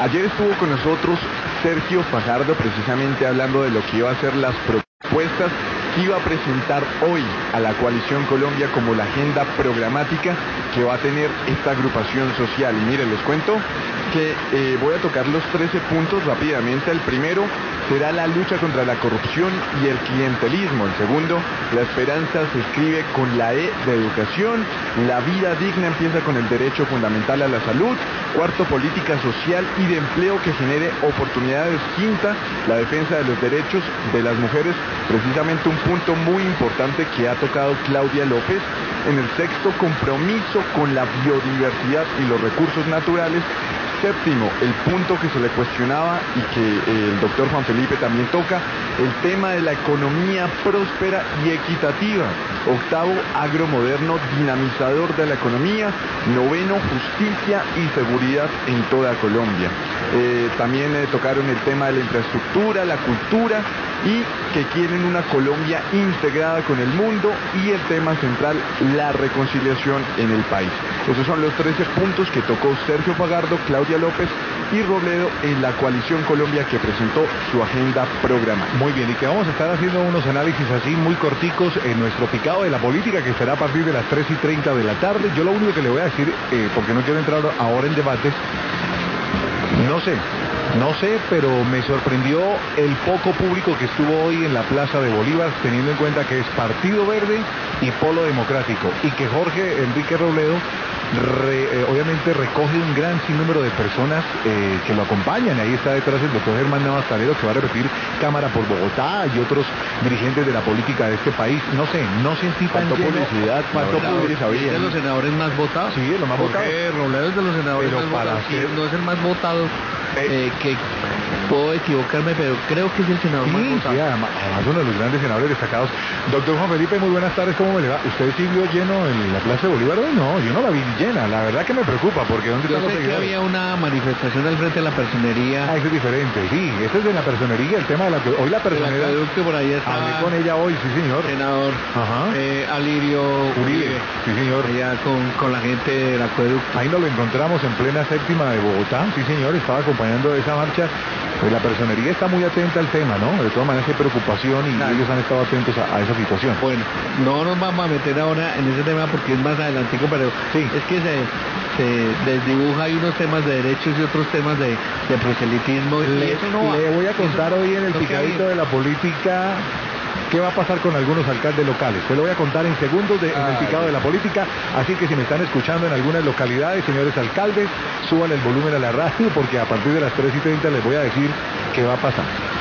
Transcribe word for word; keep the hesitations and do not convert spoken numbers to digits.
Ayer estuvo con nosotros Sergio Fajardo, precisamente hablando de lo que iba a ser las propuestas que iba a presentar hoy a la Coalición Colombia como la agenda programática que va a tener esta agrupación social. Y miren, les cuento que eh, voy a tocar los trece puntos rápidamente. El primero será la lucha contra la corrupción y el clientelismo. El segundo, la esperanza se escribe con la E de educación. La vida digna empieza con el derecho fundamental a la salud. Cuarto, política social y de empleo que genere oportunidades. Quinta, la defensa de los derechos de las mujeres, precisamente un punto muy importante que ha tocado Claudia López. En el sexto, compromiso con la biodiversidad y los recursos naturales. Séptimo, el punto que se le cuestionaba y que eh, el doctor Juan Felipe también toca, el tema de la economía próspera y equitativa. Octavo, agromoderno dinamizador de la economía. Noveno, justicia y seguridad en toda Colombia. Eh, también eh, tocaron el tema de la infraestructura, la cultura y que quieren una Colombia integrada con el mundo, y el tema central, la reconciliación en el país. Esos son los trece puntos que tocó Sergio Fajardo, Claudia López y Robledo en la Coalición Colombia, que presentó su agenda programática. Muy bien, y que vamos a estar haciendo unos análisis así muy corticos en nuestro picado de la política, que será a partir de las tres y treinta de la tarde. Yo lo único que le voy a decir, eh, porque no quiero entrar ahora en debates, no sé, no sé, pero me sorprendió el poco público que estuvo hoy en la Plaza de Bolívar, teniendo en cuenta que es Partido Verde y Polo Democrático, y que Jorge Enrique Robledo re, eh, obviamente recoge un gran sinnúmero de personas eh, que lo acompañan. Ahí está detrás el doctor Germán Navas Calero, que va a repetir Cámara por Bogotá, y otros dirigentes de la política de este país. No sé, no sentí tan Faltó lleno, publicidad, faltó no, publicidad. ¿Es de los senadores más votados? Sí, es lo más Jorge votado. Robledo es de los senadores Pero más para votados. hacer- Sí, no es el más votado, eh, que puedo equivocarme, pero creo que es el senador más Sí, votado. sí, además, además uno de los grandes senadores destacados. Doctor Juan Felipe, muy buenas tardes, ¿cómo me le va? ¿Usted sí vio lleno en la Plaza de Bolívar hoy? No, yo no la vi llena, la verdad que me preocupa, porque ¿dónde Yo están los sé que seguidores? había una manifestación al frente de la personería. Ah, eso es diferente, sí, ese es de la personería, el tema de la... Hoy la del personería... acueducto, por ahí estaba Hablé con ella hoy, sí señor. senador Ajá. eh, Alirio Uribe, Uribe, sí señor. allá con, con la gente del acueducto. Ahí nos lo encontramos en plena séptima de Bogotá, sí señor, estaba acompañando esa marcha. Pues la personería está muy atenta al tema, ¿no? De todas maneras hay preocupación y Claro. ellos han estado atentos a, a esa situación. Bueno, no nos vamos a meter ahora en ese tema porque es más adelantico, pero Sí. es que se, se desdibuja, hay unos temas de derechos y otros temas de, de proselitismo. y Le, eso no va. le voy a Eso contar no- hoy en el no queda picadito bien. de la política qué va a pasar con algunos alcaldes locales. Se lo voy a contar en segundos de, en el Ay. picado de la política. Así que si me están escuchando en algunas localidades, señores alcaldes, suban el volumen a la radio, porque a partir de las tres y treinta les voy a decir qué va a pasar.